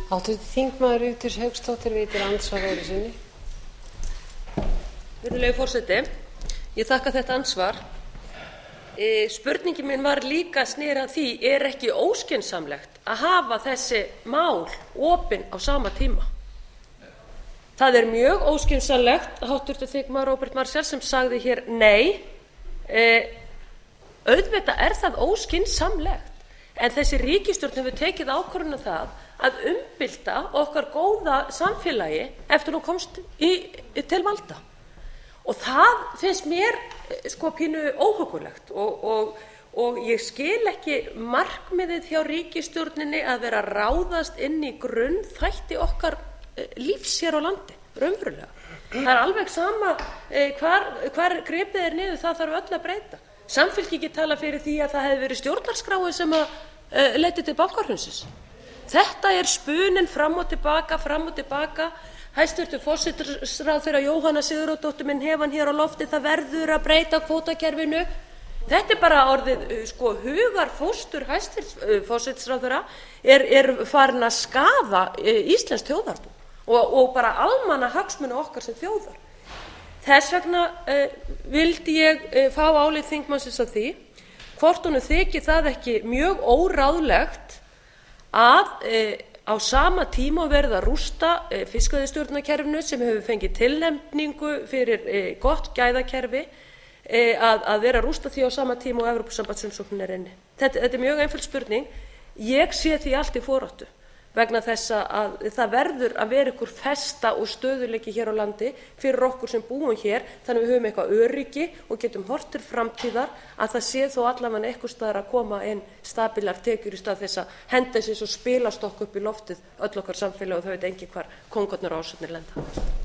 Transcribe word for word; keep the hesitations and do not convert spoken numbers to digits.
Háttvirtur þingmaður Vigdís Hauksdóttir veitir andsvar öðru sinni. Virðulegi forseti, ég þakka þetta andsvar. E, spurningin mín var líka sneri að því, er ekki óskynsamlegt að hafa þessi mál opin á sama tíma? Það er mjög óskynsamlegt, háttvirtur þingmaður Róbert Marshall sem sagði hér nei. E, auðvitað er það óskynsamlegt, en þessi ríkisstjórn hefur tekið ákvörðun um það að umbylta okkar góða samfélagi eftir hún komst í, til valda. Og það finnst mér sko pínu óhuggulegt og, og, og ég skil ekki markmiðið hjá ríkisstjórninni að vera að ráðast inn í grunnþætti okkar lífs hér á landi, raunverulega. Það er alveg sama hvar, hvar gripið er niður, það þarf öll að breyta. Samfylkingin tala fyrir því að það hefði verið stjórnarskráin sem að uh, leiddi til bankahrunsins. Þetta er spuninn fram og tilbaka, fram og tilbaka. Hæstvirtur forsætisráðherra Jóhanna Sigurðardóttir minn hefur hann hér á lofti, það verður að breyta kvótakerfinu. Þetta er bara orðið, sko, hugarfóstur hæstvirtur forsætisráðherra er, er farin að skaða íslenskt þjóðarbú og, og bara almannahagsmuni okkar sem þjóðar. Þess vegna uh, vildi ég uh, fá álit þingmannsins á því hvort honum þykir það ekki mjög óráðlegt að uh, á sama tíma verið að rústa uh, fiskveiðistjórnarkerfinu sem hefur fengið tilnefningu fyrir uh, gott gæðakerfi, uh, að, að vera að rústa því á sama tíma og Evrópusambandsumsóknin er inni. Þetta, þetta er mjög einföld spurning. Ég sé því allt í foráttu vegna þess að það verður að vera ykkur festa og stöðugleiki hér á landi fyrir okkur sem búum hér, þannig við höfum eitthvað öryggi og getum horft til framtíðar, að það sé þó allavega einhvers staðar að koma inn stabílar tekjur í stað þess að henda sér svo spilastokk upp í loftið öll okkar samfélag og þau veit engin hvar kóngarnir og ásöknir lenda.